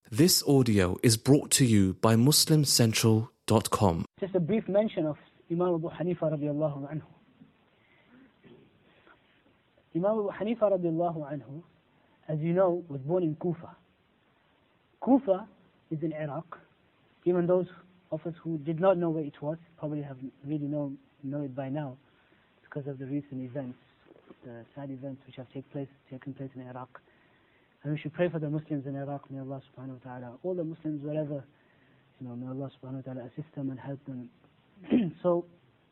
This audio is brought to you by MuslimCentral.com. Just a brief mention of Imam Abu Hanifa radiallahu anhu. Imam Abu Hanifa radiallahu anhu, as you know, was born in Kufa. Kufa is in Iraq. Even those of us who did not know where it was probably have really know it by now because of the recent events, the sad events which have taken place in Iraq. And we should pray for the Muslims in Iraq. May Allah subhanahu wa ta'ala, all the Muslims wherever, may Allah subhanahu wa ta'ala assist them and help them. So,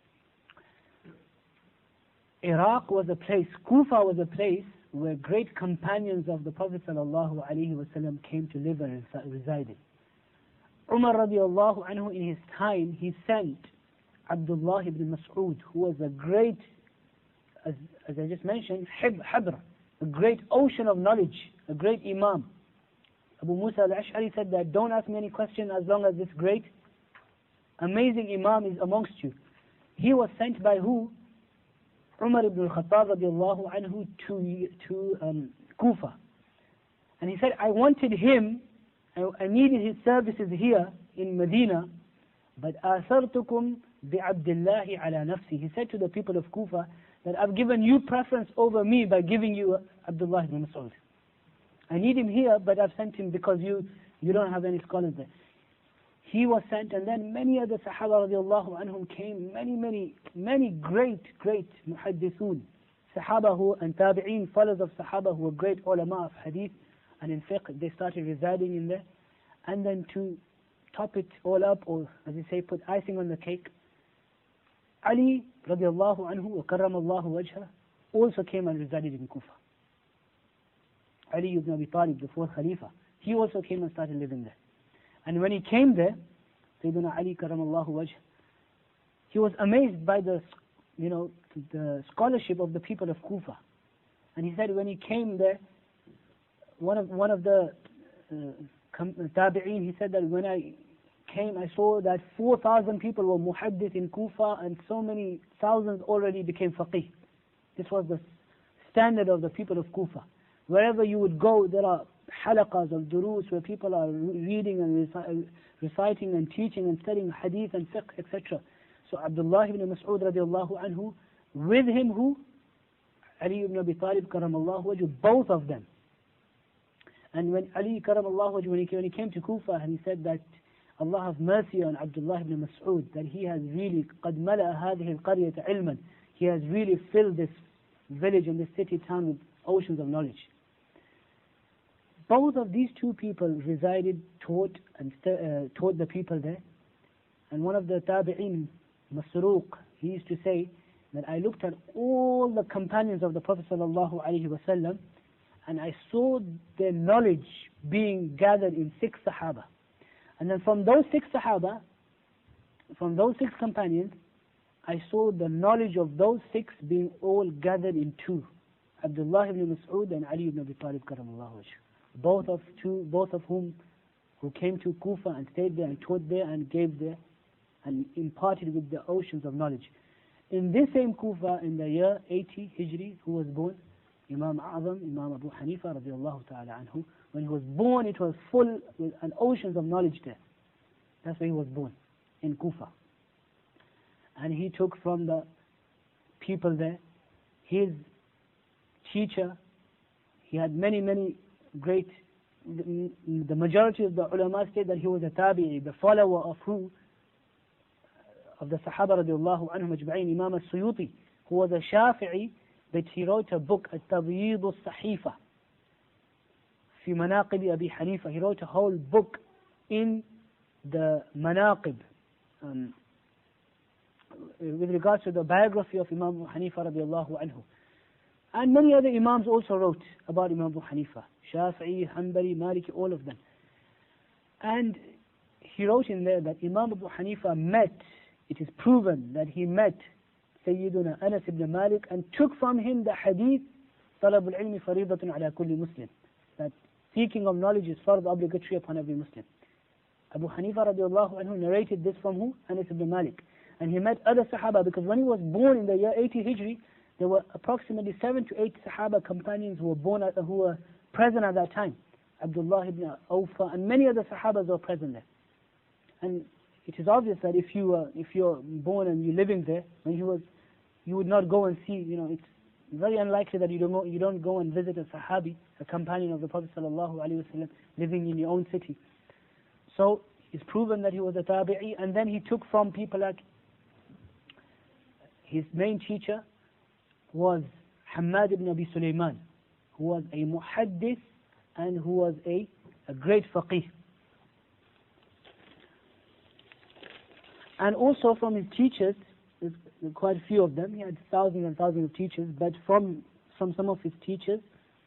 Iraq was a place, Kufa was a place where great companions of the Prophet sallallahu alaihi wasallam came to live and resided. Umar radiallahu anhu, in his time, he sent Abdullah ibn Mas'ud, who was a great, as I just mentioned, Habr, a great ocean of knowledge, a great Imam. Abu Musa al-Ash'ari said that, don't ask me any question as long as this great, amazing Imam is amongst you. He was sent by who? Umar ibn al-Khattab radiallahu anhu to Kufa. And he said, I wanted him, I needed his services here in Medina, but آثرتكم بعبد الله على نفسي. He said to the people of Kufa that I've given you preference over me by giving you Abdullah ibn Mas'ud. I need him here, but I've sent him because you don't have any scholars there. He was sent, and then many other Sahaba radiallahu anhum came, many great muhaddithun, Sahaba who, and Tabi'een, followers of Sahaba who were great ulama of hadith and in fiqh. They started residing in there. And then to top it all up, or as you say, put icing on the cake, Ali radiallahu anhu wa karramallahu wajha also came and resided in Kufa. Ali ibn Abi Talib, the fourth Khalifa, he also came and started living there. And when he came there, Sayyidina Ali karramallahu wajh, he was amazed by the scholarship of the people of Kufa. And he said when he came there, one of the Tabi'een, he said that when I came, I saw that 4,000 people were muhaddith in Kufa and so many thousands already became faqih. This was the standard of the people of Kufa. Wherever you would go, there are halaqas of durus where people are reading and reciting and teaching and studying hadith and fiqh, etc. So Abdullah ibn Mas'ud radiallahu anhu, with him who? Ali ibn Abi Talib karamallahu wajhu, both of them. And when Ali karamallahu wajhu, when he came to Kufa, and he said that Allah have mercy on Abdullah ibn Mas'ud, that he has really قَدْ مَلَأَ هَذِهِ الْقَرْيَةَ عِلْمًا, he has really filled this village and this city town with oceans of knowledge. Both of these two people resided, taught the people there. And one of the Tabi'een, Masruq, he used to say that I looked at all the companions of the Prophet sallallahu alaihi wasallam, and I saw their knowledge being gathered in 6 Sahaba. And then from those 6 Sahaba, from those 6 companions, I saw the knowledge of those 6 being all gathered in 2. Abdullah ibn Mas'ud and Ali ibn Abi Talib karamallahu wajh. Both of whom who came to Kufa and stayed there and taught there and gave there and imparted with the oceans of knowledge. In this same Kufa, in the year 80 Hijri, who was born? Imam A'zam, Imam Abu Hanifa radiallahu ta'ala anhu. When he was born, it was full with an oceans of knowledge there. That's where he was born, in Kufa. And he took from the people there, his teacher. He had many great, the majority of the ulama state that he was a tabi'i, the follower of who? Of the Sahaba radiallahu anhum ajma'in, Imam al-Suyuti, who was a Shafi'i, but he wrote a book, At-Tabyeed al-Sahifa, fi Manaqib Abi Hanifa. He wrote a whole book in the Manaqib, with regards to the biography of Imam Abu Hanifa radiallahu anhu. And many other Imams also wrote about Imam Abu Hanifa, Shafi'i, Hanbali, Maliki, all of them. And he wrote in there that Imam Abu Hanifa met, it is proven that he met Sayyiduna Anas ibn Malik and took from him the hadith, طلب العلم فريضة على كل مسلم, that seeking of knowledge is fard, obligatory upon every Muslim. Abu Hanifa radiallahu anhu narrated this from who? Anas ibn Malik. And he met other Sahaba, because when he was born in the year 80 Hijri, there were approximately 7 to 8 Sahaba companions who were present at that time. Abdullah ibn Awfa, and many other Sahabas were present there. And it is obvious that if you're born and you're living there, when you would not go and see. It's very unlikely that you don't go and visit a Sahabi, a companion of the Prophet ﷺ, living in your own city. So it's proven that he was a tabi'i, and then he took from people like his main teacher was Hammad ibn Abi Sulaiman, who was a muhaddith and who was a great faqih. And also from his teachers, there's quite a few of them. He had thousands and thousands of teachers, but from some of his teachers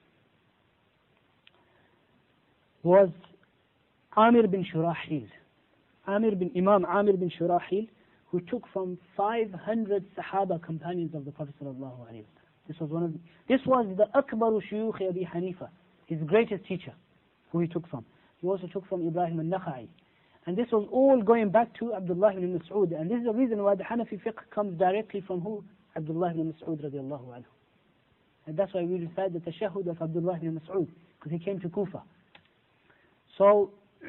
was Amir bin Shurahil. Imam Amir bin Shurahil, who took from 500 Sahaba companions of the Prophet ﷺ. This was the Akbaru Shuyukh Abi Hanifa, his greatest teacher, who he took from. He also took from Ibrahim al-Nakha'i. And this was all going back to Abdullah ibn Mas'ud. And this is the reason why the Hanafi fiqh comes directly from who? Abdullah ibn Mas'ud radiallahu anhu. And that's why we recite the tashahhud of Abdullah ibn Mas'ud, because he came to Kufa. So,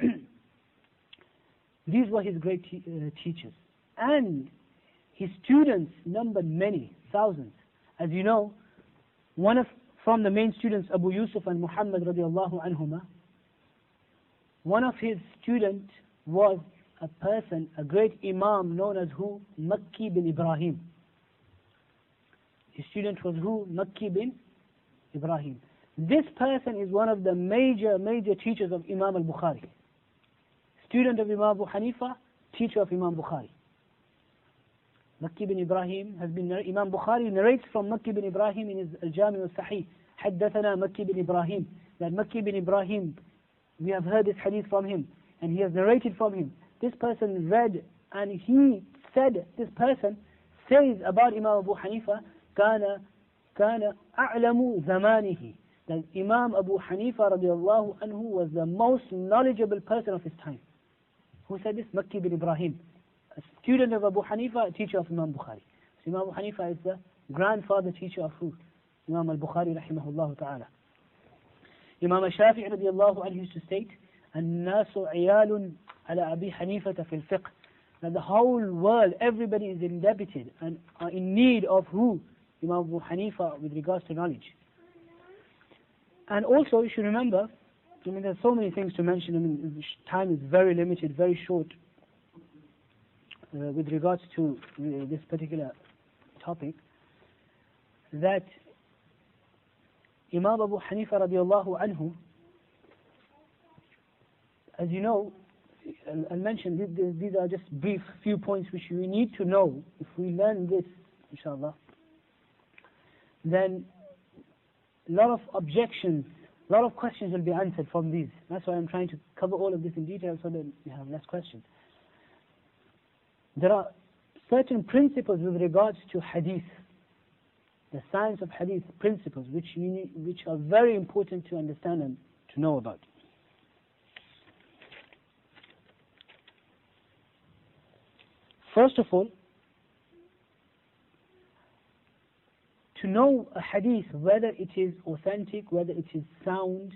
these were his great teachers. And his students numbered many, thousands. As you know, from the main students, Abu Yusuf and Muhammad radiallahu anhuma, one of his students was a great imam known as who? Makki bin Ibrahim. His student was who? Makki bin Ibrahim. This person is one of the major teachers of Imam al-Bukhari. Student of Imam Abu Hanifa, teacher of Imam Bukhari. Makki bin Ibrahim has been, Imam Bukhari narrates from Makki bin Ibrahim in his Al-Jami al-Sahih. حدثنا Makki bin Ibrahim. That Makki bin Ibrahim, we have heard this hadith from him, and he has narrated from him. This person read, and he said, this person says about Imam Abu Hanifa, كان أعلم زمانه. That Imam Abu Hanifa radiallahu anhu was the most knowledgeable person of his time. Who said this? Makki bin Ibrahim, a student of Abu Hanifa, a teacher of Imam Bukhari. So Imam Abu Hanifa is the grandfather teacher of who? Imam al-Bukhari rahimahullah ta'ala. Imam al-Shafi'i radiallahu anhu used to state, الناس عيال على أبي حنيفة في الفقه. That the whole world, everybody is indebted and are in need of who? Imam Abu Hanifa with regards to knowledge. And also you should remember, there's so many things to mention. Time is very limited, very short with regards to this particular topic, that Imam Abu Hanifa radiallahu anhu, as you know, I'll mention these are just brief few points which we need to know. If we learn this, inshallah, then a lot of objections, a lot of questions will be answered from these. That's why I'm trying to cover all of this in detail so that we have less questions. There are certain principles with regards to hadith, the science of hadith, principles which are very important to understand and to know about. First of all, to know a hadith, whether it is authentic, whether it is sound,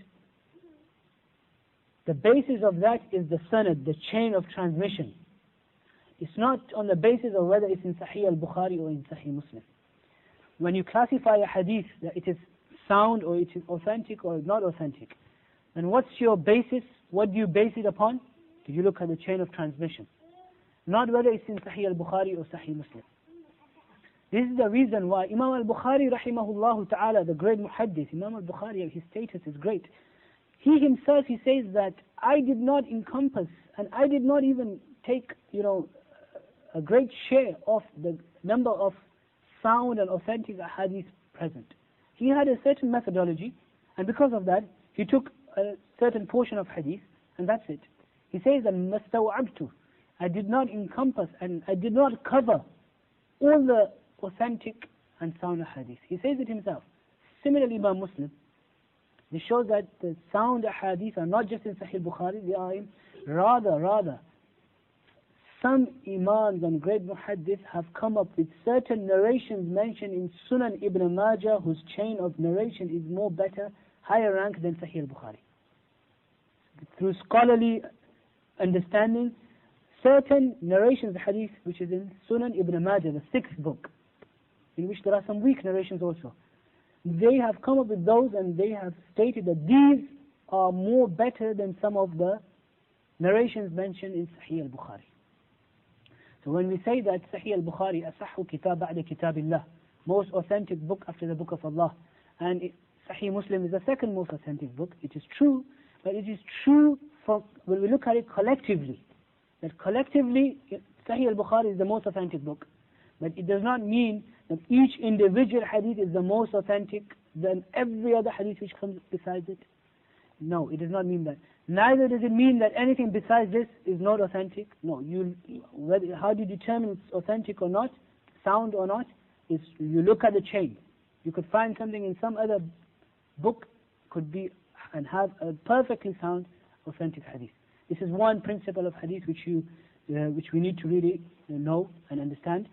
the basis of that is the sanad, the chain of transmission. It's not on the basis of whether it's in Sahih al-Bukhari or in Sahih Muslim. When you classify a hadith that it is sound or it is authentic or not authentic, then what's your basis? What do you base it upon? Do you look at the chain of transmission? Not whether it's in Sahih al-Bukhari or Sahih Muslim. This is the reason why Imam al-Bukhari rahimahullah ta'ala, the great muhaddith, Imam al-Bukhari, his status is great. He himself, he says that I did not encompass and I did not even take, a great share of the number of sound and authentic hadith present. He had a certain methodology, and because of that, he took a certain portion of hadith, and that's it. He says that مَسْتَوْعَبْتُ, I did not encompass and I did not cover all the authentic and sound hadith. He says it himself. Similarly, Imam Muslim, this shows that the sound hadith are not just in Sahih Bukhari, they are in rather some imams and great muhaddith have come up with certain narrations mentioned in Sunan Ibn Majah, whose chain of narration is more better, higher rank than Sahih al-Bukhari. through scholarly understanding, certain narrations of hadith, which is in Sunan Ibn Majah, the 6th book, in which there are some weak narrations also. They have come up with those, and they have stated that these are more better than some of the narrations mentioned in Sahih al-Bukhari. So when we say that Sahih al-Bukhari, asahhu kitab ba'da kitabillah, most authentic book after the book of Allah, and Sahih Muslim is the second most authentic book, it is true, but it is true when we look at it collectively. That collectively, Sahih al-Bukhari is the most authentic book. But it does not mean that each individual hadith is the most authentic than every other hadith which comes besides it. No, it does not mean that. Neither does it mean that anything besides this is not authentic. No, how do you determine it's authentic or not, sound or not? Is you look at the chain. You could find something in some other book could be and have a perfectly sound, authentic hadith. This is one principle of hadith which we need to really know and understand.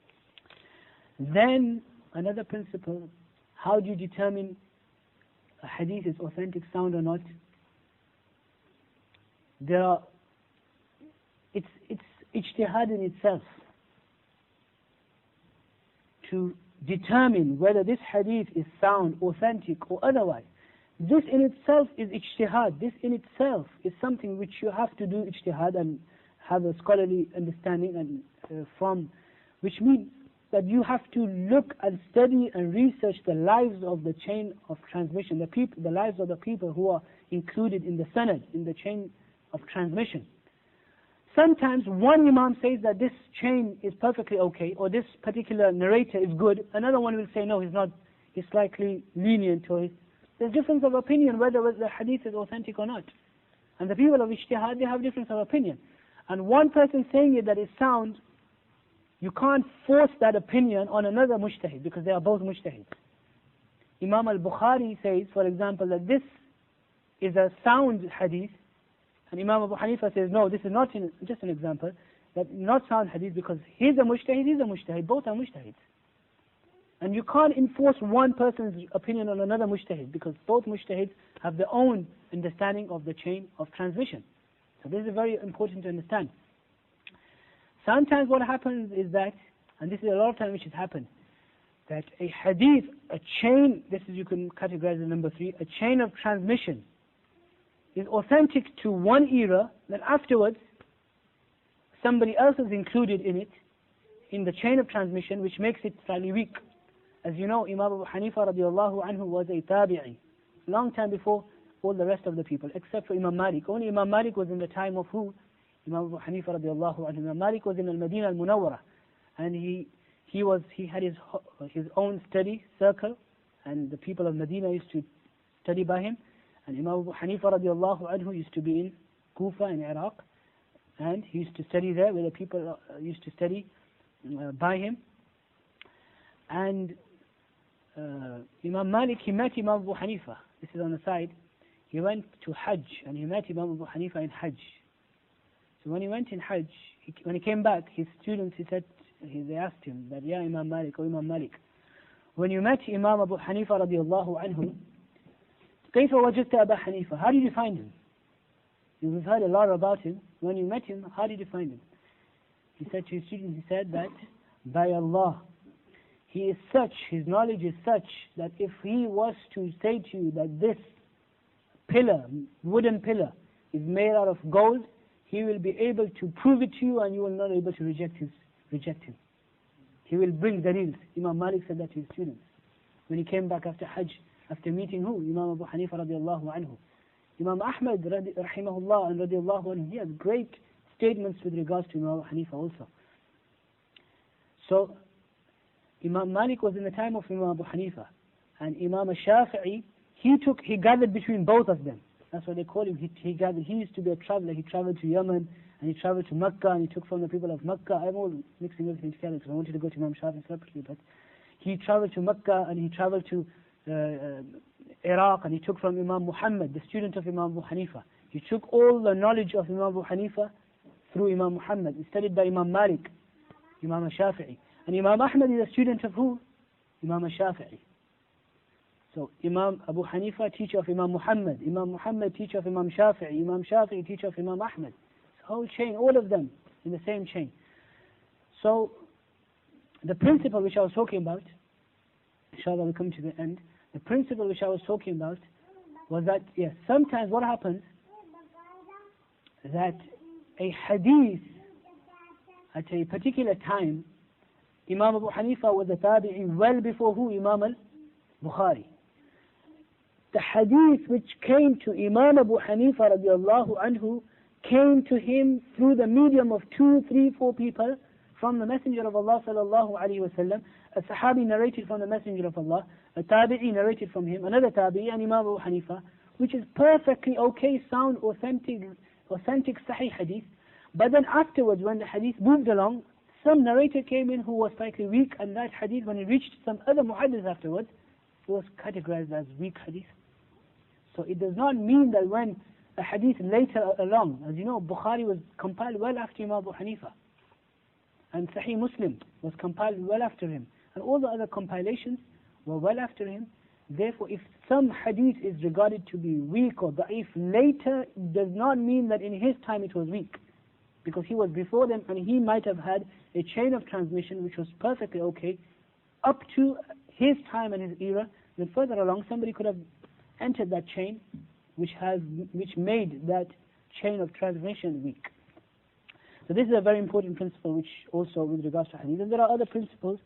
Then another principle: how do you determine a hadith is authentic, sound or not? It's ijtihad in itself to determine whether this hadith is sound, authentic or otherwise. This in itself is ijtihad. This in itself is something which you have to do ijtihad and have a scholarly understanding and from, which means that you have to look and study and research the lives of the chain of transmission, the lives of the people who are included in the sanad, in the chain of transmission. Sometimes one imam says that this chain is perfectly okay, or this particular narrator is good. Another one will say no, he's not. He's slightly lenient to it. There's difference of opinion whether the hadith is authentic or not. And the people of ijtihad, they have difference of opinion. And one person saying it that is sound, you can't force that opinion on another mujtahid, because they are both mujtahids. Imam al-Bukhari says, for example, that this is a sound hadith, and Imam Abu Hanifa says, no, this is not, just an example, that not sound hadith, because he's a mujtahid, both are mujtahids. And you can't enforce one person's opinion on another mujtahid, because both mujtahids have their own understanding of the chain of transmission. So this is very important to understand. Sometimes what happens is that, and this is a lot of time which has happened, that a hadith, a chain, this is, you can categorize as number 3, a chain of transmission is authentic to one era, then afterwards somebody else is included in it, in the chain of transmission, which makes it slightly weak. As you know, Imam Abu Hanifa radiallahu anhu was a tabi'i, long time before all the rest of the people, except for Imam Malik. Only Imam Malik was in the time of who? Imam Abu Hanifa radiallahu anhu. Imam Malik was in al-Madinah al-Munawwarah, and he had his own study circle, and the people of Medina used to study by him. And Imam Abu Hanifa radiallahu anhu used to be in Kufa in Iraq, and he used to study there where the people used to study by him. And Imam Malik, he met Imam Abu Hanifa. This is on the side. He went to Hajj, and he met Imam Abu Hanifa in Hajj. So when he went in Hajj, when he came back, his students, they asked him that, Ya Imam Malik, O Imam Malik, when you met Imam Abu Hanifa radiallahu anhu, كيف وجدت أبا حنيفة? How did you find him? You've heard a lot about him. When you met him, how did you find him? He said to his students, he said that, by Allah, he is such, his knowledge is such, that if he was to say to you that this pillar, wooden pillar, is made out of gold, he will be able to prove it to you, and you will not be able to reject him. He will bring dalils. Imam Malik said that to his students. When he came back after Hajj, after meeting who? Imam Abu Hanifa radiallahu anhu. Imam Ahmad rahimahullah and radiallahu anhu, he has great statements with regards to Imam Abu Hanifa also. So, Imam Malik was in the time of Imam Abu Hanifa, and Imam Shafi'i, he gathered between both of them. That's what they call him. He gathered. He used to be a traveler. He traveled to Yemen, and he traveled to Mecca, and he took from the people of Mecca. I'm all mixing everything together because I wanted to go to Imam Shafi'i separately, but he traveled to Mecca, and he traveled to Iraq, and he took from Imam Muhammad, the student of Imam Abu Hanifa. He took all the knowledge of Imam Abu Hanifa through Imam Muhammad. He studied by Imam Malik, Imam Shafi'i. And Imam Ahmad is a student of who? Imam Shafi'i. So Imam Abu Hanifa, teacher of Imam Muhammad. Imam Muhammad, teacher of Imam Shafi'i. Imam Shafi'i, teacher of Imam Ahmad. It's a whole chain, all of them in the same chain. So the principle which I was talking about, inshallah we'll come to the end. The principle which I was talking about was that, yes, sometimes what happens, that a hadith at a particular time, Imam Abu Hanifa was a tabi'i well before who? Imam al-Bukhari. The hadith which came to Imam Abu Hanifa radiallahu anhu came to him through the medium of 2, 3, 4 people from the Messenger of Allah sallallahu alayhi wa sallam. A Sahabi narrated from the Messenger of Allah, a Tabi'i narrated from him, another Tabi'i, and Imam Abu Hanifa, which is perfectly okay, sound, authentic Sahih hadith. But then afterwards, when the hadith moved along, some narrator came in who was slightly weak, and that hadith, when it reached some other muhaddith afterwards, it was categorized as weak hadith. So it does not mean that when a hadith later along, as you know, Bukhari was compiled well after Imam Abu Hanifa, and Sahih Muslim was compiled well after him, and all the other compilations were well after him. Therefore, if some hadith is regarded to be weak or da'if later, it does not mean that in his time it was weak, because he was before them and he might have had a chain of transmission which was perfectly okay up to his time and his era. Then further along, somebody could have entered that chain which made that chain of transmission weak. So this is a very important principle, which also with regards to hadith. And there are other principles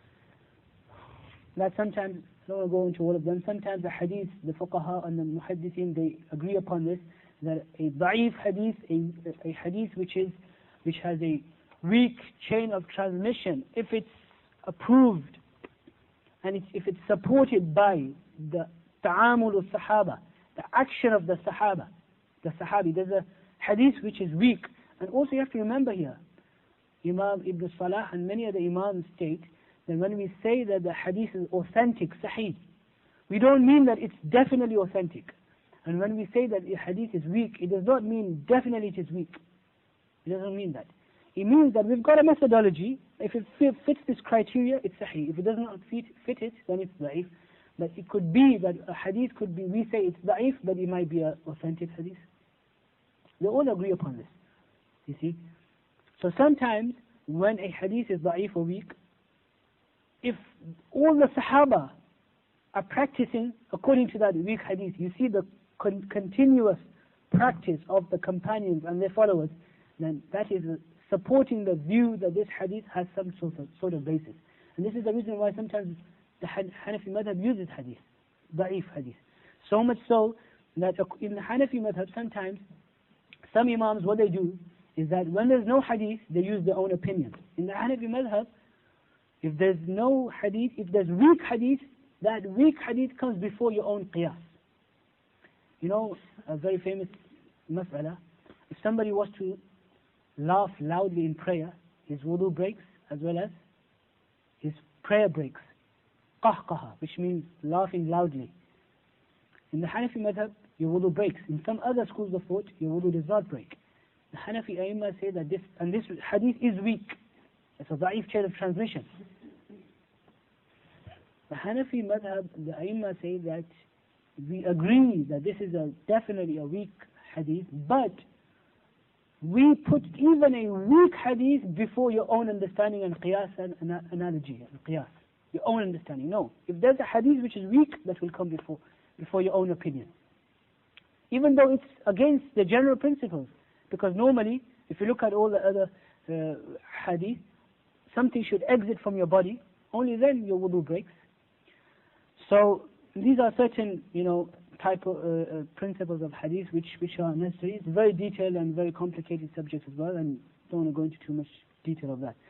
that sometimes, I don't want to go into all of them, sometimes the hadith, the fuqaha and the muhaddithin, they agree upon this, that a da'if hadith, a hadith which has a weak chain of transmission, if it's approved and if it's supported by the ta'amul al-sahaba, the action of the sahaba, the sahabi, there's a hadith which is weak. And also you have to remember here, Imam Ibn Salah and many other imams state that when we say that the hadith is authentic, sahih, we don't mean that it's definitely authentic. And when we say that the hadith is weak, it does not mean definitely it is weak. It doesn't mean that. It means that we've got a methodology. If it fits this criteria, it's sahih. If it does not fit it, then it's da'if. But it could be that a hadith could be, we say it's da'if, but it might be an authentic hadith. They all agree upon this. You see? So sometimes when a hadith is da'if or weak, if all the Sahaba are practicing according to that weak hadith, you see the continuous practice of the companions and their followers, then that is supporting the view that this hadith has some sort of basis. And this is the reason why sometimes the Hanafi madhab uses hadith, da'if hadith. So much so that in the Hanafi madhab sometimes, some imams, what they do is that when there's no hadith, they use their own opinion. In the Hanafi madhab, if there's no hadith, if there's weak hadith, that weak hadith comes before your own qiyas. You know, a very famous mas'ala, if somebody was to laugh loudly in prayer, his wudu breaks as well as his prayer breaks. Qahqaha, which means laughing loudly. In the Hanafi madhab, your wudu breaks. In some other schools of thought, your wudu does not break. The Hanafi Aimma say that this hadith is weak. It's a da'if chain of transmission. The Hanafi madhab, the Aimma say that we agree that this is definitely a weak hadith, but we put even a weak hadith before your own understanding and qiyas and analogy and qiyas. Your own understanding. No. If there's a hadith which is weak, that will come before your own opinion. Even though it's against the general principles. Because normally, if you look at all the other hadith, something should exit from your body, only then your wudu breaks. So these are certain, type of principles of hadith which are necessary. It's a very detailed and very complicated subject as well, and don't want to go into too much detail of that.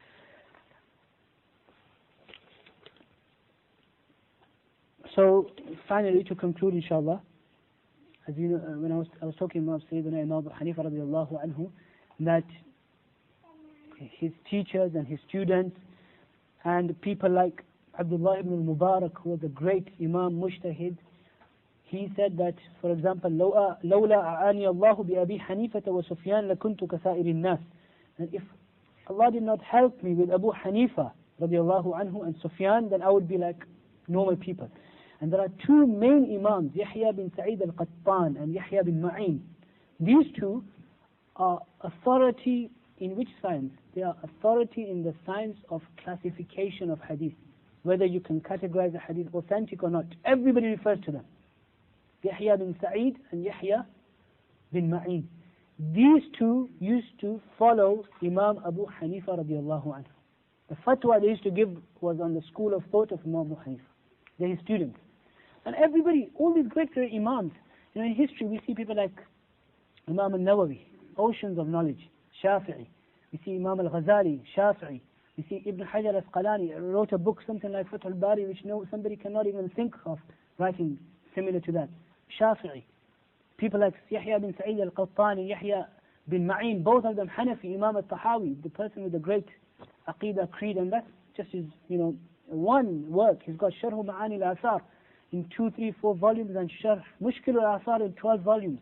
So finally, to conclude, inshallah, as you know, when I was talking about Sayyidina Imam Abu Hanifa radiallahu anhu, that his teachers and his students and people like Abdullah ibn Mubarak, who was a great Imam Mujtahid, he said that, for example, لولا أعاني الله بأبي حنيفة وسفيان لكنت كسائر الناس. And if Allah did not help me with Abu Hanifa radiallahu anhu and Sufyan, then I would be like normal people. And there are two main Imams, Yahya bin Sa'id al-Qattan and Yahya bin Ma'in. These two are authority in which science? They are authority in the science of classification of hadith. Whether you can categorize a hadith authentic or not. Everybody refers to them. Yahya bin Sa'id and Yahya bin Ma'in. These two used to follow Imam Abu Hanifa radiallahu anhu. The fatwa they used to give was on the school of thought of Imam Abu Hanifa. They're his students. And everybody, all these great Imams, in history we see people like Imam al-Nawawi, oceans of knowledge, Shafi'i. We see Imam al-Ghazali, Shafi'i. We see Ibn Hajar al-Asqalani wrote a book, something like Fath al-Bari, which somebody cannot even think of writing similar to that. Shafi'i. People like Yahya bin Sa'id al-Qattani, Yahya bin Ma'in, both of them Hanafi, Imam al-Tahawi, the person with the great Aqidah creed, and that's just his, one work. He's got Sharh Ma'ani al-Athar in 2, 3, 4 volumes, and Sharh Mushkil al-Athar in 12 volumes.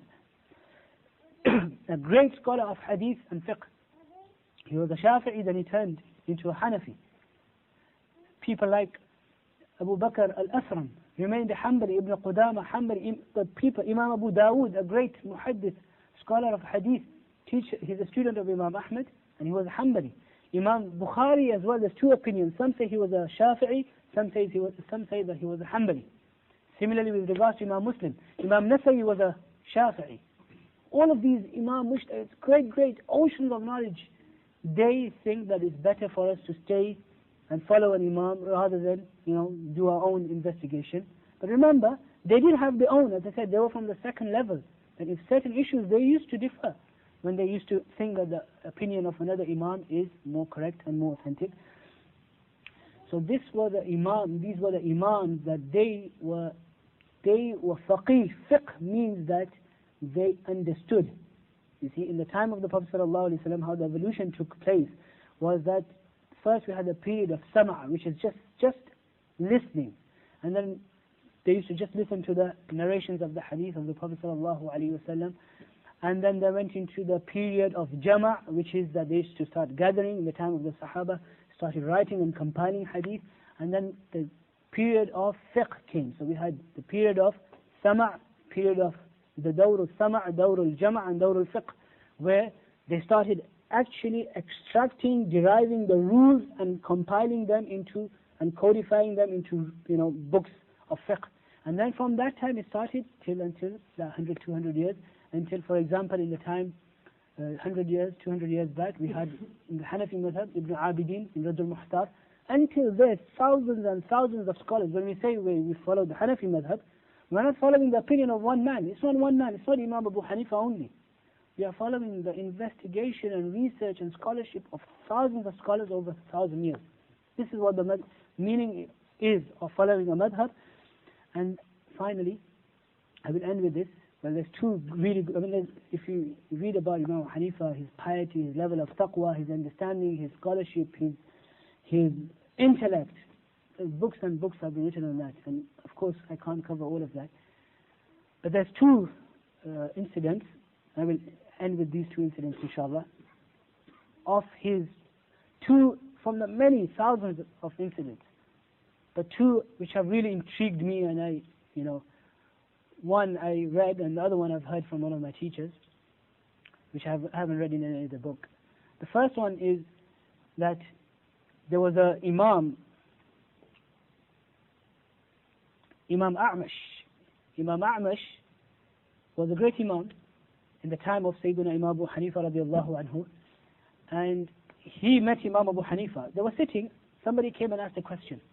A great scholar of hadith and fiqh. He was a Shafi'i, then he turned into a Hanafi. People like Abu Bakr al-Asram remained a Hanbali, Ibn Qudama, Hanbali, Imam Abu Dawood, a great muhaddith, scholar of hadith, teacher. He's a student of Imam Ahmad, and he was a Hanbali. Imam Bukhari as well, there's two opinions. Some say he was a Shafi'i, some say that he was a Hanbali. Similarly with regards to Imam Muslim, Imam Nasa'i was a Shafi'i. All of these Imam Mujtahid, great oceans of knowledge, they think that it's better for us to stay and follow an Imam rather than, do our own investigation. But remember, they did have their own, as I said, they were from the second level. And if certain issues, they used to differ when they used to think that the opinion of another Imam is more correct and more authentic. So these were the Imams that they were faqih. Fiqh means that they understood. You see, in the time of the Prophet ﷺ, how the evolution took place was that first we had a period of sama', which is just listening. And then they used to just listen to the narrations of the hadith of the Prophet ﷺ. And then they went into the period of jama', which is that they used to start gathering in the time of the Sahaba, started writing and compiling hadith. And then the period of fiqh came. So we had the period of sama', period of the dawr al-sama', dawr al-jama' and dawr al-fiqh, where they started actually extracting, deriving the rules and compiling them into, and codifying them into, books of fiqh. And then from that time it started until 100, 200 years, until, for example, in the time, 100 years, 200 years back, we had in the Hanafi madhab, Ibn Abidin, in Radd al-Muhtar. Until there's thousands and thousands of scholars. When we say we follow the Hanafi madhab, we're not following the opinion of one man. It's not one man. It's not Imam Abu Hanifa only. We are following the investigation and research and scholarship of thousands of scholars over 1,000 years. This is what the meaning is of following a madhab. And finally, I will end with this. Well, there's two really good, if you read about Imam Hanifa, his piety, his level of taqwa, his understanding, his scholarship, his intellect, books and books have been written on that. And of course, I can't cover all of that. But there's two incidents. I will end with these two incidents, inshallah, of his two, from the many thousands of incidents, but two which have really intrigued me, and one I read and the other one I've heard from one of my teachers, which I haven't read in any of the book. The first one is that there was a Imam A'mash. Imam A'mash was a great Imam in the time of Sayyidina Imam Abu Hanifa radiallahu anhu, and he met Imam Abu Hanifa. They were sitting, somebody came and asked a question.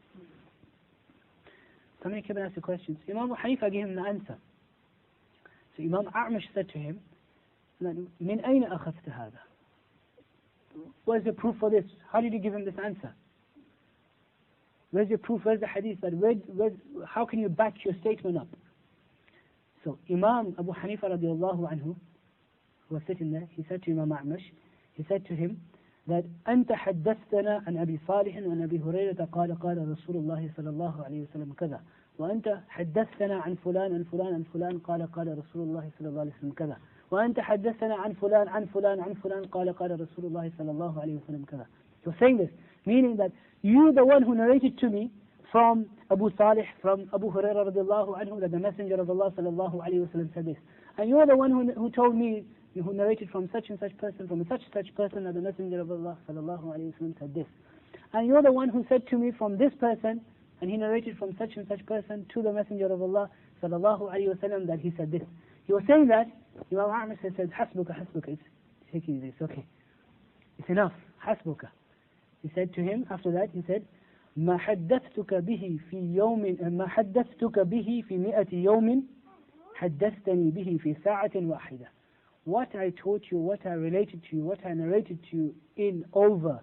So Imam Abu Hanifa gave him the answer. So Imam A'mash said to him, مِنْ أَيْنَ أَخَذْتَ هَذَا? Where's the proof for this? How did you give him this answer? Where's your proof? Where's the hadith? How can you back your statement up? So Imam Abu Hanifa radiallahu anhu, who was sitting there, he said to Imam A'mash, he said to him that أنت حدثتنا عن أبي صالح وعن أبي هريرة قال رسول الله صلى الله عليه وسلم كذا وأنت حدثتنا عن فلان عن فلان عن فلان قال رسول الله صلى الله عليه وسلم كذا وأنت حدثنا عن فلان عن فلان عن فلان قال رسول الله صلى الله عليه وسلم كذا. So saying this, meaning that you, the one who narrated to me from Abu Salih, from Abu Hurairah radiallahu anhu, that the Messenger of Allah sallallahu alayhi wa sallam said this. And you're the one who told me, who narrated from such and such person, from such person, that the Messenger of Allah sallallahu alayhi wa sallam said this. And you're the one who said to me from this person, and he narrated from such and such person to the Messenger of Allah sallallahu alayhi wa sallam that he said this. He was saying that, Imam Ahmad said, Hasbuka, it's take it easy, it's okay. It's enough, Hasbuka. He said to him, after that, he said, ما حدثتك به في يوم ما حدثتك به في 100 يوم حدثتني به في ساعة واحدة. What I taught you, what I related to you, what I narrated to you in over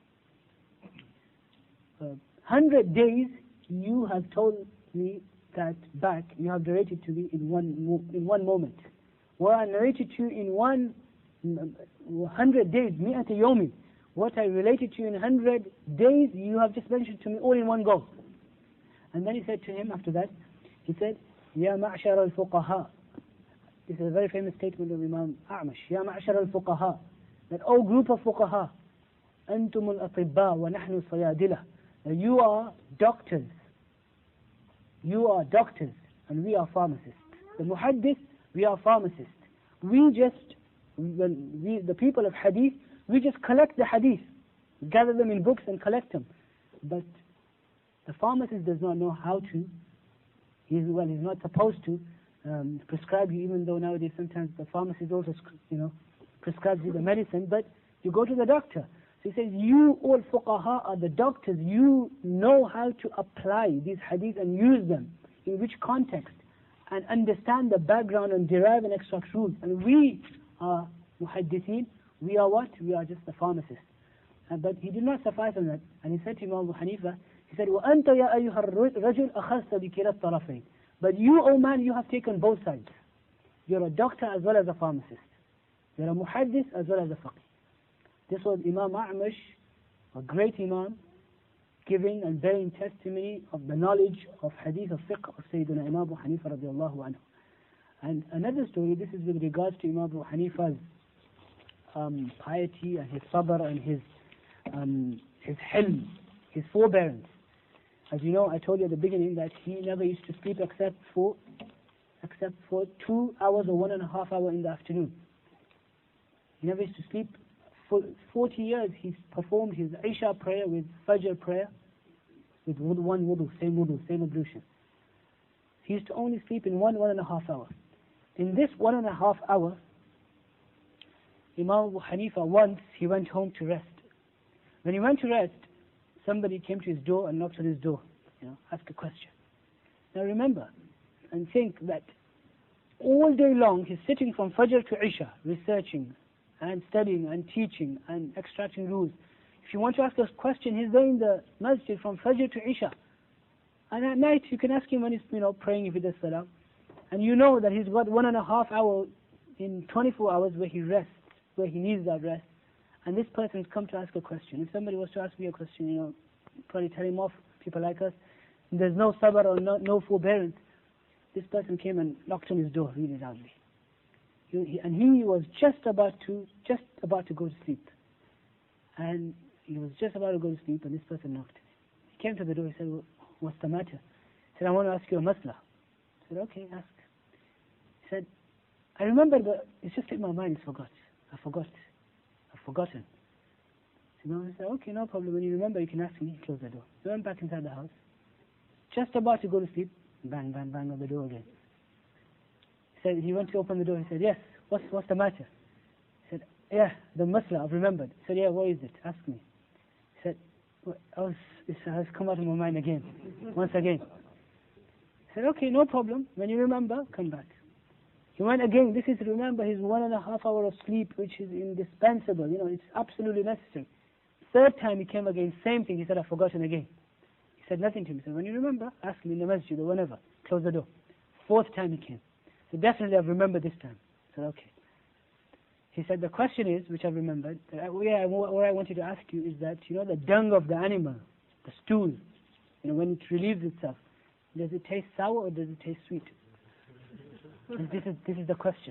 100 days, you have told me that back, you have narrated to me in one moment. What I narrated to you in 100 days, 100 يوم, what I related to you in 100 days, you have just mentioned to me all in one go. And then he said to him after that, he said, يا معشر الفقهاء. This is a very famous statement of Imam A'mash. يا معشر الفقهاء. That, oh group of fuqaha, أنتم الأطباء ونحن الصيادلة. That you are doctors. You are doctors and we are pharmacists. The muhaddith, we are pharmacists. The people of hadith, we just collect the hadith, gather them in books and collect them. But the pharmacist does not know how to, he's not supposed to prescribe you, even though nowadays sometimes the pharmacist also, prescribes you the medicine, but you go to the doctor. So he says, you all fuqaha are the doctors, you know how to apply these hadith and use them, in which context, and understand the background and derive and extract rules. And we are muhaddithin. We are what? We are just the pharmacists. But he did not suffice on that. And he said to Imam Abu Hanifa, he said, وَأَنْتَ يَا أَيُّهَا الرَّجُلْ أَخَذْتَ بِكِلَا الطَّرَفَيْنِ. But you, O man, you have taken both sides. You're a doctor as well as a pharmacist. You're a muhaddith as well as a faqih. This was Imam A'mash, a great imam, giving and bearing testimony of the knowledge of hadith of fiqh of Sayyidina Imam Abu Hanifa radiallahu anhu. And another story, this is with regards to Imam Abu Hanifa's piety and his sabr and his hilm, his forbearance. As you know, I told you at the beginning that he never used to sleep except for 2 hours or 1.5 hours in the afternoon. He never used to sleep. For 40 years he performed his Isha prayer with Fajr prayer with one wudu, same ablution. He used to only sleep in 1.5 hours. In this 1.5 hours, Imam Abu Hanifa once, he went home to rest. When he went to rest, somebody came to his door and knocked on his door, asked a question. Now remember and think that all day long he's sitting from Fajr to Isha, researching and studying and teaching and extracting rules. If you want to ask a question, he's there in the masjid from Fajr to Isha. And at night you can ask him when he's praying if he does salam. And you know that he's got 1.5 hours in 24 hours where he rests, where he needs that rest. And this person has come to ask a question. If somebody was to ask me a question, probably tell him off, people like us. There's no sabr or no forbearance. This person came and knocked on his door really loudly. And he was just about to go to sleep. And he was just about to go to sleep and this person knocked. He came to the door, he said, what's the matter? He said, I want to ask you a masla. I said, okay, ask. He said, I remember, but it's just in my mind, I've forgotten. So he said, okay, no problem. When you remember, you can ask me. He closed the door. He went back inside the house. Just about to go to sleep, bang, bang, bang on the door again. He said, he went to open the door. He said, yes, what's the matter? He said, yeah, the masla, I've remembered. He said, yeah, what is it? Ask me. He said, it has come out of my mind again, once again. He said, okay, no problem. When you remember, come back. He went again. This is, remember, his 1.5 hours of sleep, which is indispensable. It's absolutely necessary. Third time he came again, same thing. He said, I've forgotten again. He said nothing to me. He said, when you remember, ask me in the masjid or whenever. Close the door. Fourth time he came. So definitely I've remembered this time. I said, okay. He said, the question is, which I've remembered, what I wanted to ask you is that, the dung of the animal, the stool, when it relieves itself, does it taste sour or does it taste sweet? And this is the question.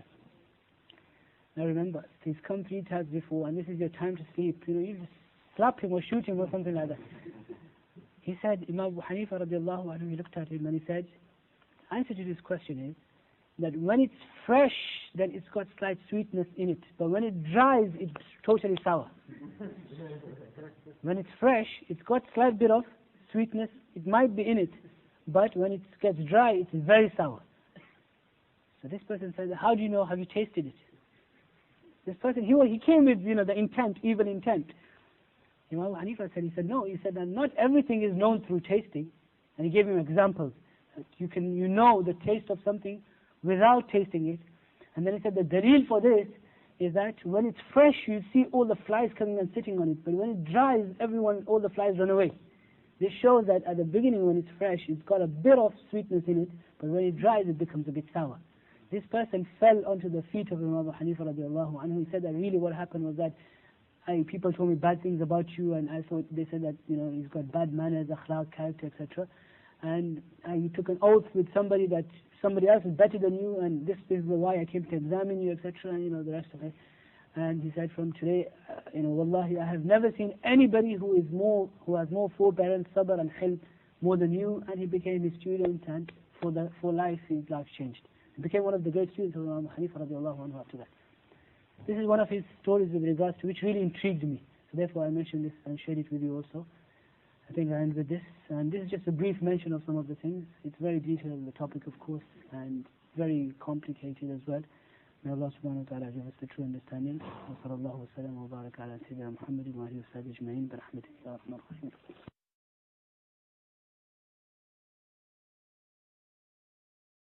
Now remember, he's come 3 times before and this is your time to sleep. You just slap him or shoot him or something like that. He said, Imam Abu Hanifa radiallahu anhu, he looked at him and he said, answer to this question is that when it's fresh, then it's got slight sweetness in it. But when it dries, it's totally sour. When it's fresh, it's got slight bit of sweetness. It might be in it. But when it gets dry, it's very sour. So this person said, how do you know? Have you tasted it? This person, he came with, the intent, evil intent. Imam Abu Hanifa said, he said, no. He said that not everything is known through tasting. And he gave him examples. You know the taste of something without tasting it. And then he said the dalil for this is that when it's fresh, you see all the flies coming and sitting on it. But when it dries, all the flies run away. This shows that at the beginning when it's fresh, it's got a bit of sweetness in it. But when it dries, it becomes a bit sour. This person fell onto the feet of Imam Abu Hanifa radiallahu anhu. He said that really what happened was that people told me bad things about you, and I thought they said that he's got bad manners, akhlaq, character, etc. And he took an oath with somebody that somebody else is better than you, and this is why I came to examine you, etc. And the rest of it. And he said, from today, wallahi, I have never seen anybody who has more forbearance, sabr, and hilm more than you. And he became his student, and for life his life changed. He became one of the great students of Imam Hanifa radiallahu anhu after that. This is one of his stories with regards to which really intrigued me. So therefore I mentioned this and shared it with you also. I think I end with this. And this is just a brief mention of some of the things. It's very detailed, the topic of course, and very complicated as well. May Allah subhanahu wa ta'ala give us the true understanding. Wa sallallahu wa sallam wa baraka ala sayyidina Muhammadin wa alihi wa sahbihi ajma'in bi rahmatihi ya arhamar rahimin.